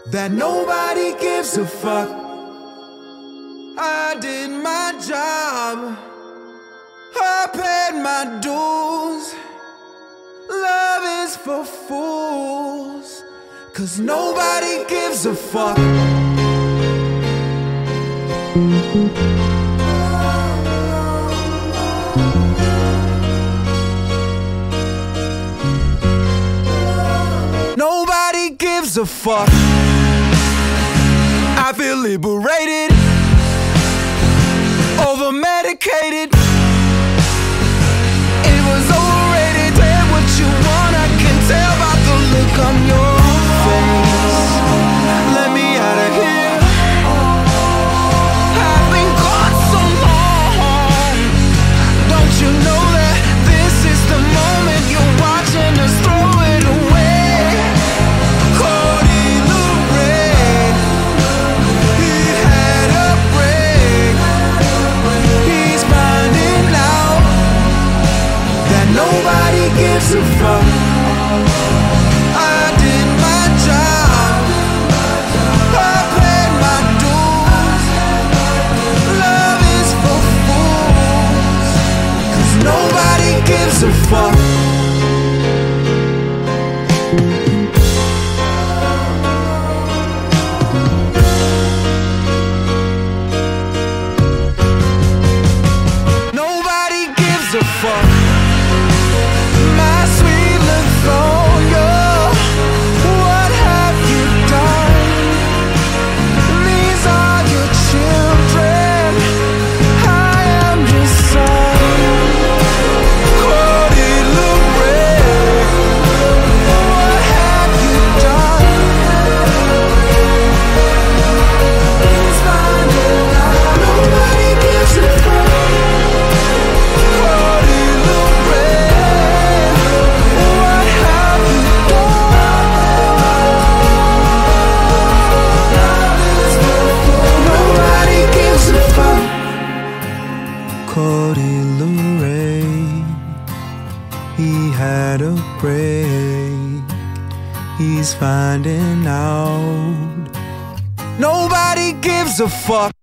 that nobody gives a fuck. I did my job, I paid my dues. Love is for fools, 'cause nobody gives a fuck. Nobody gives a fuck. I feel liberated, over medicated. It was overrated. Tell what you want, I can tell by the look on your face. Let me out of here, I've been gone so long. Don't you know that this is the moment you're watching us throw it away? Cody Lorraine, he had a break. He's finding out that nobody gives a fuck. I did my job, I paid my dues. Love is for fools, 'cause nobody gives a fuck. Nobody gives a fuck. My sweet Lithonia, what have you done? These are your children, I am your son. Cody Lorraine, what have you done? He's finding out nobody gives a fuck. Cody Lorraine, what have you done? Nobody gives a fuck. Cody Lorraine, he had a break. He's finding out nobody gives a fuck.